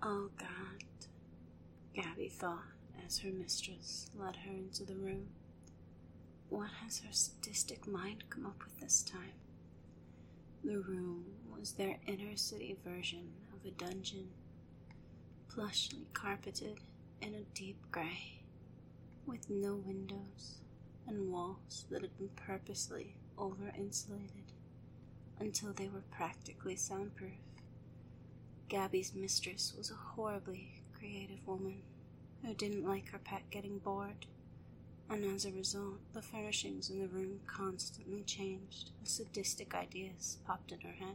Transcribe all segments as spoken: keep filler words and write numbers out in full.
Oh God, Gabby thought as her mistress led her into the room. What has her sadistic mind come up with this time? The room was their inner city version of a dungeon, plushly carpeted in a deep grey, with no windows and walls that had been purposely over-insulated until they were practically soundproof. Gabby's mistress was a horribly creative woman who didn't like her pet getting bored, and as a result, the furnishings in the room constantly changed as sadistic ideas popped in her head.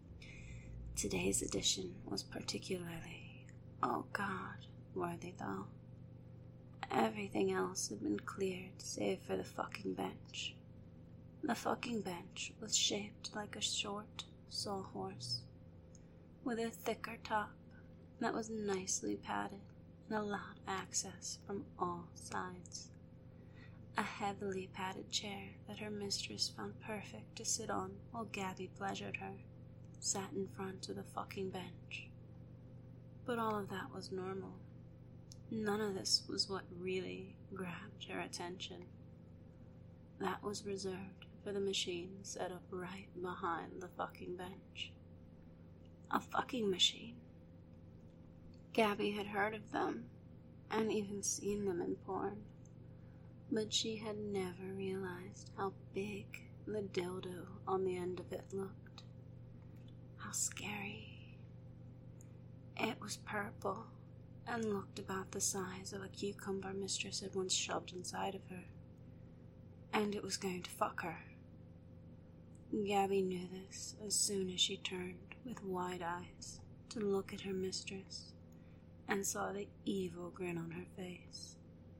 Today's edition was particularly, oh God, worthy though. Everything else had been cleared save for the fucking bench. The fucking bench was shaped like a short sawhorse, with a thicker top that was nicely padded and allowed access from all sides. A heavily padded chair that her mistress found perfect to sit on while Gabby pleasured her sat in front of the fucking bench. But all of that was normal. None of this was what really grabbed her attention. That was reserved for the machine set up right behind the fucking bench. A fucking machine. Gabby had heard of them, and even seen them in porn, but she had never realized how big the dildo on the end of it looked. How scary. It was purple, and looked about the size of a cucumber mistress had once shoved inside of her, and it was going to fuck her. Gabby knew this as soon as she turned with wide eyes to look at her mistress and saw the evil grin on her face.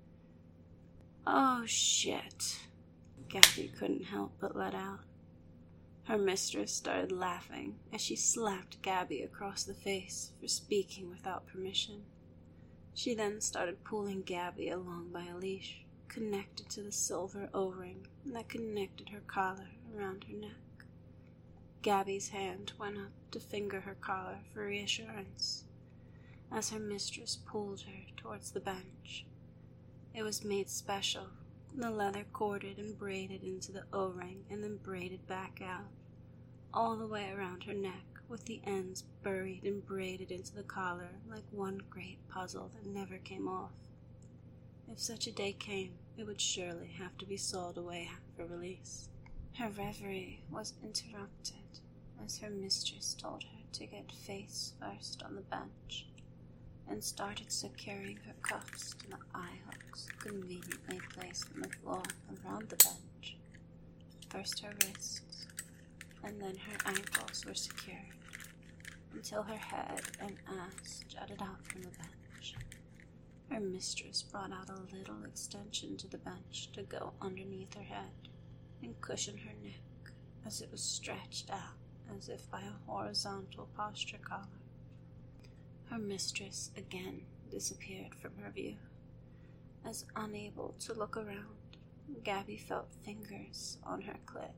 Oh shit, Gabby couldn't help but let out. Her mistress started laughing as she slapped Gabby across the face for speaking without permission. She then started pulling Gabby along by a leash connected to the silver O-ring that connected her collar around her neck. Gabby's hand went up to finger her collar for reassurance as her mistress pulled her towards the bench. It was made special, the leather corded and braided into the O-ring and then braided back out, all the way around her neck, with the ends buried and braided into the collar like one great puzzle that never came off. If such a day came, it would surely have to be sawed away for release. Her reverie was interrupted as her mistress told her to get face first on the bench and started securing her cuffs to the eye hooks conveniently placed on the floor around the bench. First her wrists, and then her ankles were secured until her head and ass jutted out from the bench. Her mistress brought out a little extension to the bench to go underneath her head and cushion her neck as it was stretched out as if by a horizontal posture collar. Her mistress again disappeared from her view. As unable to look around, Gabby felt fingers on her clit,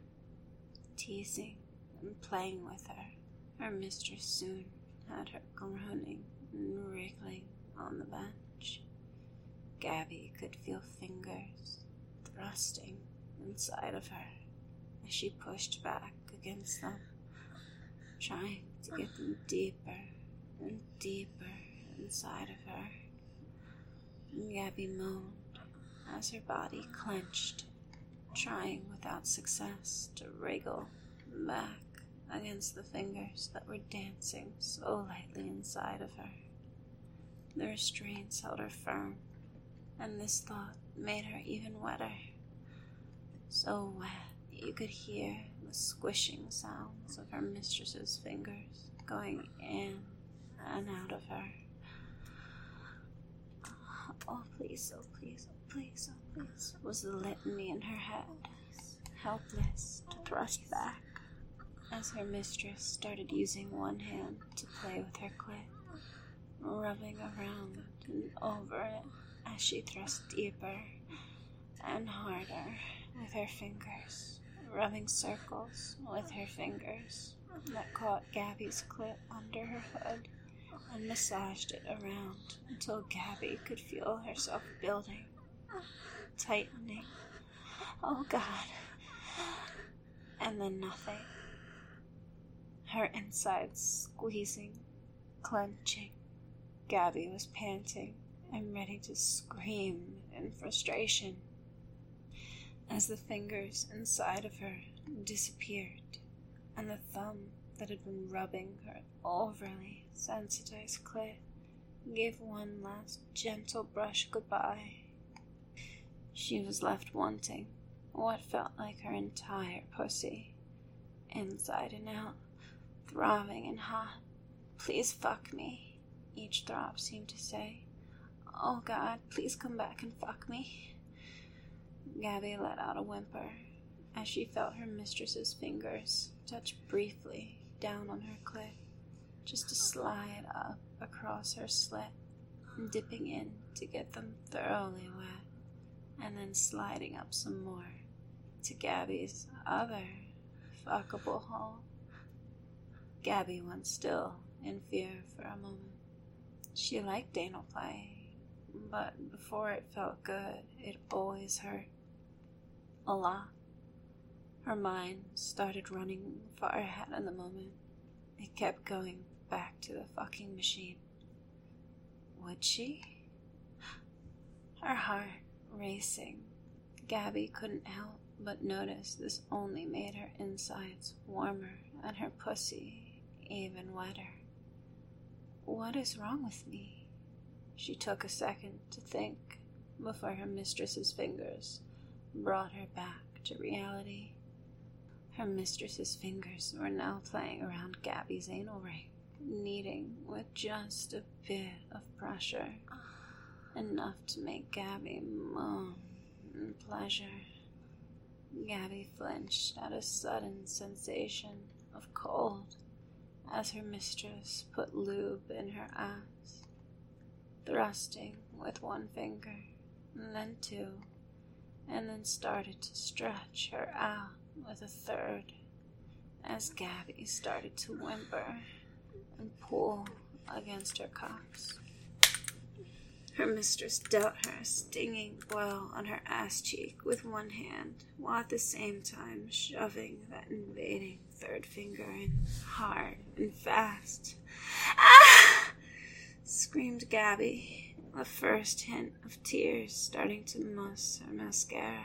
teasing and playing with her. Her mistress soon had her groaning and wriggling on the bench. Gabby could feel fingers thrusting inside of her as she pushed back against them, trying to get them deeper and deeper inside of her. Gabby moaned as her body clenched, trying without success to wriggle back against the fingers that were dancing so lightly inside of her. The restraints held her firm, and this thought made her even wetter. So wet you could hear the squishing sounds of her mistress's fingers going in and out of her. Oh please, oh please, oh please, oh please, was the litany in her head, helpless to thrust back as her mistress started using one hand to play with her clit, rubbing around and over it as she thrust deeper and harder with her fingers, rubbing circles with her fingers that caught Gabby's clit under her hood and massaged it around until Gabby could feel herself building, tightening. Oh God. And then nothing. Her insides squeezing, clenching. Gabby was panting and ready to scream in frustration as the fingers inside of her disappeared and the thumb that had been rubbing her overly sensitized clit gave one last gentle brush goodbye. She was left wanting what felt like her entire pussy, inside and out, throbbing and hot. Please fuck me, each throb seemed to say. Oh God, please come back and fuck me. Gabby let out a whimper as she felt her mistress's fingers touch briefly down on her clit, just to slide up across her slit, dipping in to get them thoroughly wet, and then sliding up some more to Gabby's other fuckable hole. Gabby went still in fear for a moment. She liked anal play, but before it felt good, it always hurt. A lot. Her mind started running far ahead in the moment. It kept going back to the fucking machine. Would she? Her heart racing. Gabby couldn't help but notice this only made her insides warmer and her pussy even wetter. What is wrong with me? She took a second to think before her mistress's fingers brought her back to reality. Her mistress's fingers were now playing around Gabby's anal ring, kneading with just a bit of pressure, enough to make Gabby moan in pleasure. Gabby flinched at a sudden sensation of cold as her mistress put lube in her ass, thrusting with one finger, and then two, and then started to stretch her out with a third as Gabby started to whimper and pull against her cocks. Her mistress dealt her a stinging blow on her ass cheek with one hand, while at the same time shoving that invading third finger in hard and fast. Ah! Screamed Gabby, the first hint of tears starting to muss her mascara.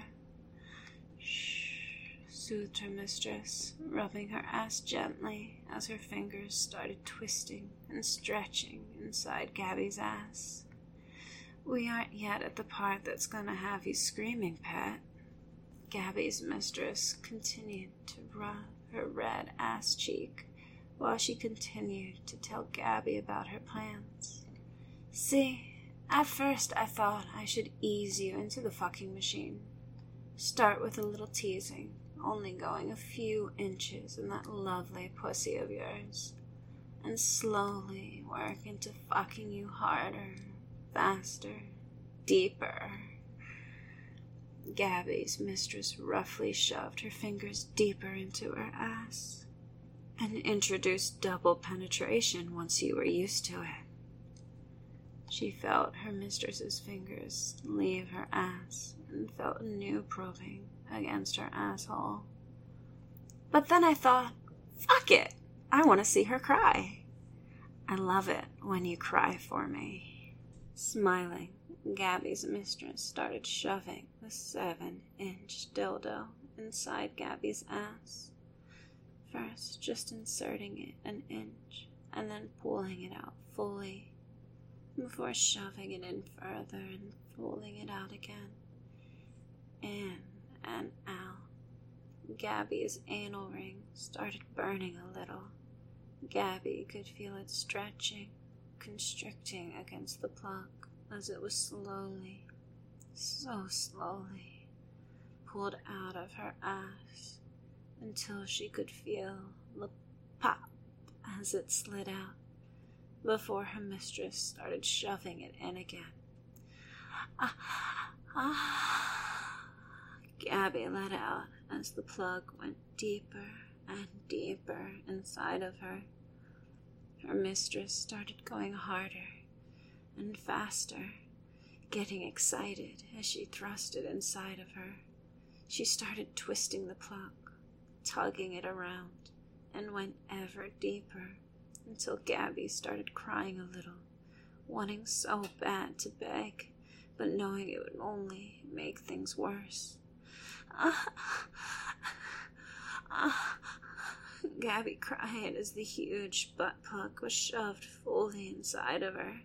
Shh, soothed her mistress, rubbing her ass gently as her fingers started twisting and stretching inside Gabby's ass. We aren't yet at the part that's gonna have you screaming, pet. Gabby's mistress continued to rub her red ass cheek while she continued to tell Gabby about her plans. See, at first I thought I should ease you into the fucking machine. Start with a little teasing, only going a few inches in that lovely pussy of yours, and slowly work into fucking you harder, faster, deeper. Gabby's mistress roughly shoved her fingers deeper into her ass and introduced double penetration once you were used to it. She felt her mistress's fingers leave her ass and felt a new probing against her asshole. But then I thought, fuck it, I want to see her cry. I love it when you cry for me. Smiling, Gabby's mistress started shoving the seven-inch dildo inside Gabby's ass. First, just inserting it an inch, and then pulling it out fully, before shoving it in further and pulling it out again. In and out. Gabby's anal ring started burning a little. Gabby could feel it stretching, constricting against the plug as it was slowly, so slowly, pulled out of her ass until she could feel the pop as it slid out before her mistress started shoving it in again. Ah, ah. Gabby let out as the plug went deeper and deeper inside of her. her mistress started going harder and faster, getting excited as she thrust it inside of her. She started twisting the plug, tugging it around, and went ever deeper until Gabby started crying a little, wanting so bad to beg, but knowing it would only make things worse. Ah, ah, Gabby cried as the huge butt plug was shoved fully inside of her.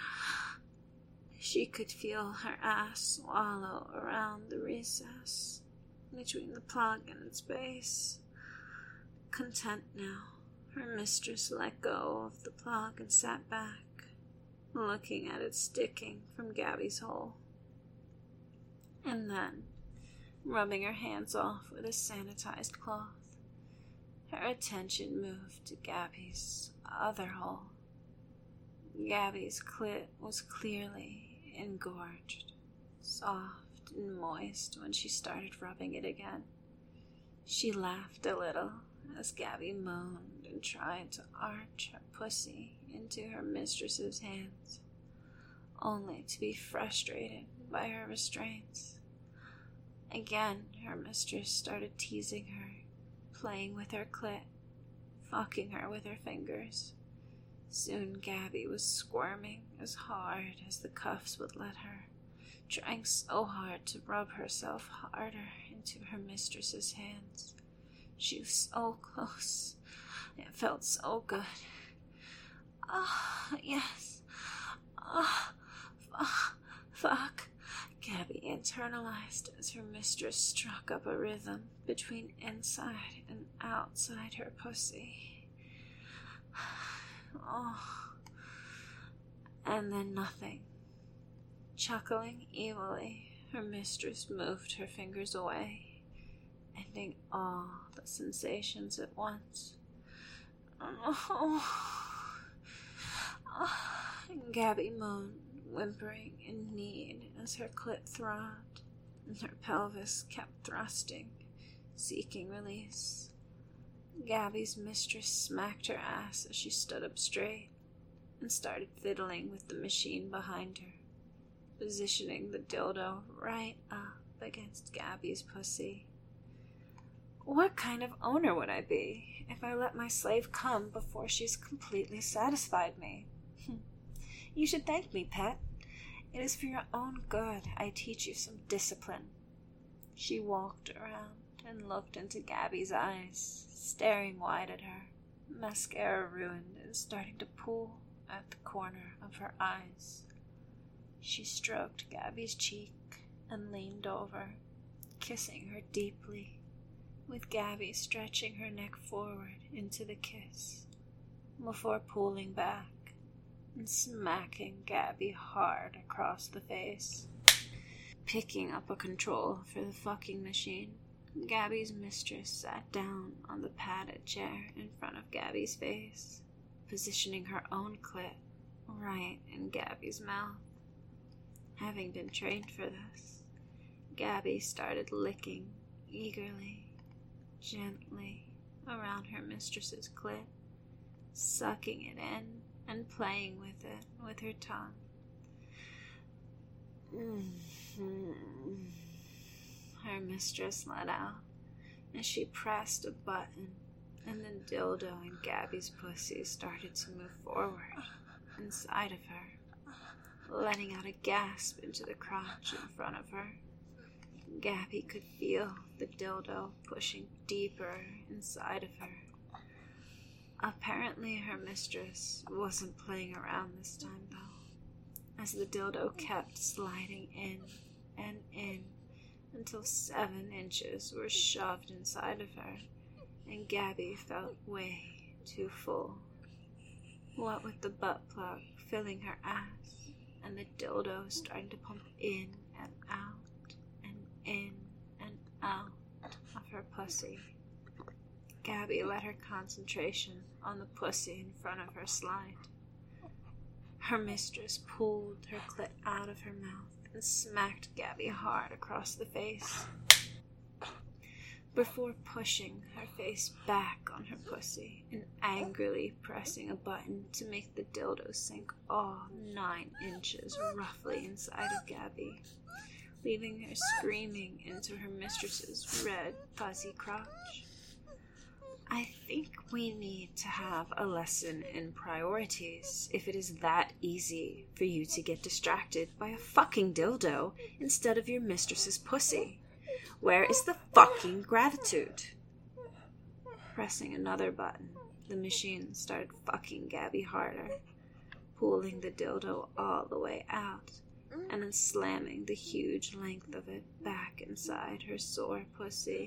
She could feel her ass swallow around the recess between the plug and its base. Content now, her mistress let go of the plug and sat back, looking at it sticking from Gabby's hole. And then, rubbing her hands off with a sanitized cloth, her attention moved to Gabby's other hole. Gabby's clit was clearly engorged, soft and moist when she started rubbing it again. She laughed a little as Gabby moaned and tried to arch her pussy into her mistress's hands, only to be frustrated by her restraints. Again, her mistress started teasing her, playing with her clit, fucking her with her fingers. Soon Gabby was squirming as hard as the cuffs would let her, trying so hard to rub herself harder into her mistress's hands. She was so close. It felt so good. Ah, oh, yes. Ah, oh, fuck. Gabby internalized as her mistress struck up a rhythm between inside and outside her pussy. Oh. And then nothing. Chuckling evilly, her mistress moved her fingers away, ending all the sensations at once. Oh. Oh. Gabby moaned, whimpering in need as her clit throbbed and her pelvis kept thrusting, seeking release. Gabby's mistress smacked her ass as she stood up straight and started fiddling with the machine behind her, positioning the dildo right up against Gabby's pussy. What kind of owner would I be if I let my slave come before she's completely satisfied me? You should thank me, pet. It is for your own good I teach you some discipline. She walked around and looked into Gabby's eyes, staring wide at her, mascara ruined and starting to pool at the corner of her eyes. She stroked Gabby's cheek and leaned over, kissing her deeply, with Gabby stretching her neck forward into the kiss, before pulling back and smacking Gabby hard across the face. Picking up a control for the fucking machine, Gabby's mistress sat down on the padded chair in front of Gabby's face, positioning her own clit right in Gabby's mouth. Having been trained for this, Gabby started licking eagerly, gently around her mistress's clit, sucking it in and playing with it with her tongue. Mm-hmm. Her mistress let out as she pressed a button, and the dildo in Gabby's pussy started to move forward inside of her, letting out a gasp into the crotch in front of her. Gabby could feel the dildo pushing deeper inside of her. Apparently her mistress wasn't playing around this time though, as the dildo kept sliding in and in until seven inches were shoved inside of her, and Gabby felt way too full. What with the butt plug filling her ass and the dildo starting to pump in and out and in and out of her pussy, Gabby let her concentration on the pussy in front of her slide. Her mistress pulled her clit out of her mouth and smacked Gabby hard across the face. before pushing her face back on her pussy and angrily pressing a button to make the dildo sink all nine inches roughly inside of Gabby, leaving her screaming into her mistress's red, fuzzy crotch. I think we need to have a lesson in priorities if it is that easy for you to get distracted by a fucking dildo instead of your mistress's pussy. Where is the fucking gratitude? Pressing another button, the machine started fucking Gabby harder, pulling the dildo all the way out, and then slamming the huge length of it back inside her sore pussy.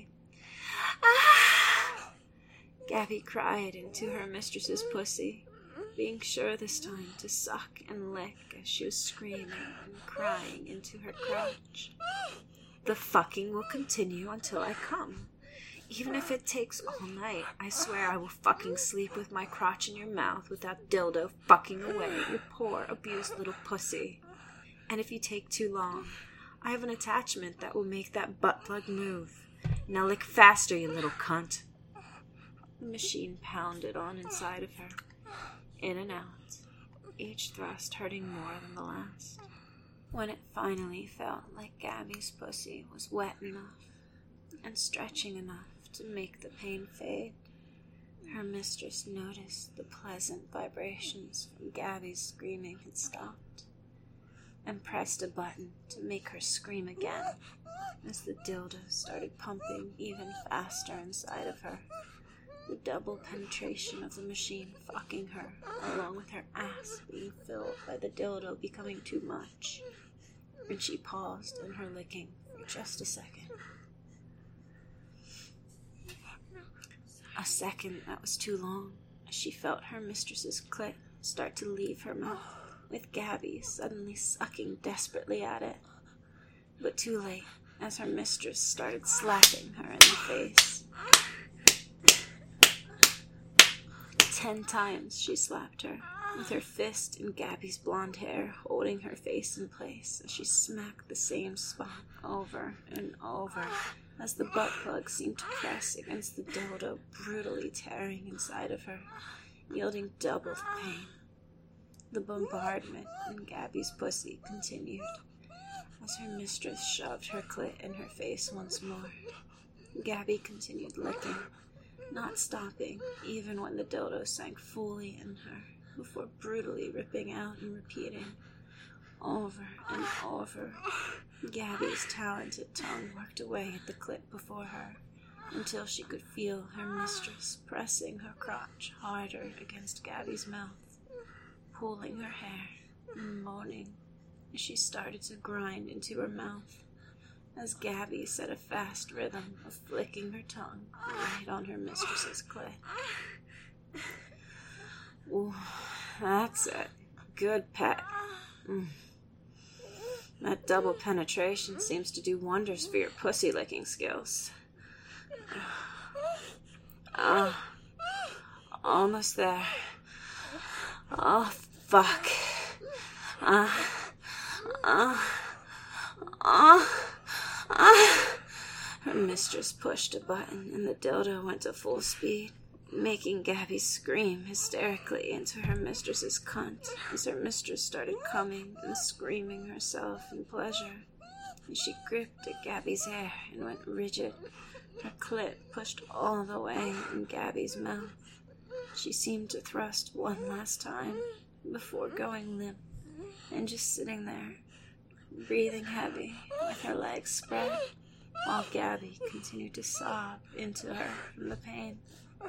Ah! Gabby cried into her mistress's pussy, being sure this time to suck and lick as she was screaming and crying into her crotch. The fucking will continue until I come. Even if it takes all night, I swear I will fucking sleep with my crotch in your mouth with that dildo fucking away your poor, abused little pussy. And if you take too long, I have an attachment that will make that butt plug move. Now lick faster, you little cunt. The machine pounded on inside of her, in and out, each thrust hurting more than the last. When it finally felt like Gabby's pussy was wet enough and stretching enough to make the pain fade, her mistress noticed the pleasant vibrations from Gabby's screaming had stopped, and pressed a button to make her scream again as the dildo started pumping even faster inside of her, the double penetration of the machine fucking her, along with her ass being filled by the dildo becoming too much. And she paused in her licking for just a second. A second that was too long, as she felt her mistress's clit start to leave her mouth, with Gabby suddenly sucking desperately at it. But too late, as her mistress started slapping her in the face. Ten times she slapped her, with her fist in Gabby's blonde hair holding her face in place as she smacked the same spot over and over as the butt plug seemed to press against the dildo, brutally tearing inside of her, yielding double the pain. The bombardment in Gabby's pussy continued as her mistress shoved her clit in her face once more. Gabby continued licking, not stopping even when the dildo sank fully in her, before brutally ripping out and repeating over and over. Gabby's talented tongue worked away at the clit before her until she could feel her mistress pressing her crotch harder against Gabby's mouth, pulling her hair and moaning as she started to grind into her mouth, as Gabby set a fast rhythm of flicking her tongue right on her mistress's clit. Ooh, that's it. Good pet. Mm. That double penetration seems to do wonders for your pussy licking skills. Ah, uh, almost there. Oh, fuck. Ah, ah, ah, ah. Her mistress pushed a button and the dildo went to full speed, making Gabby scream hysterically into her mistress's cunt as her mistress started coming and screaming herself in pleasure. And she gripped at Gabby's hair and went rigid, her clit pushed all the way in Gabby's mouth. She seemed to thrust one last time before going limp and just sitting there, breathing heavy with her legs spread, while Gabby continued to sob into her from the pain.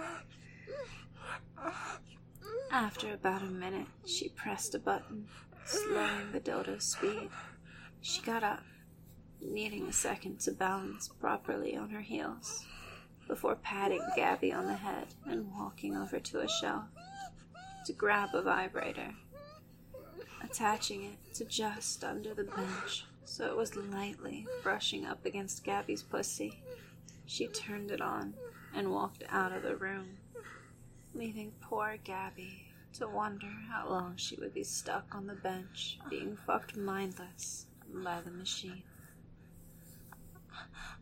After about a minute, she pressed a button, slowing the dildo's speed. She got up, needing a second to balance properly on her heels, before patting Gabby on the head and walking over to a shelf to grab a vibrator, attaching it to just under the bench so it was lightly brushing up against Gabby's pussy. She turned it on and walked out of the room, leaving poor Gabby to wonder how long she would be stuck on the bench being fucked mindless by the machine.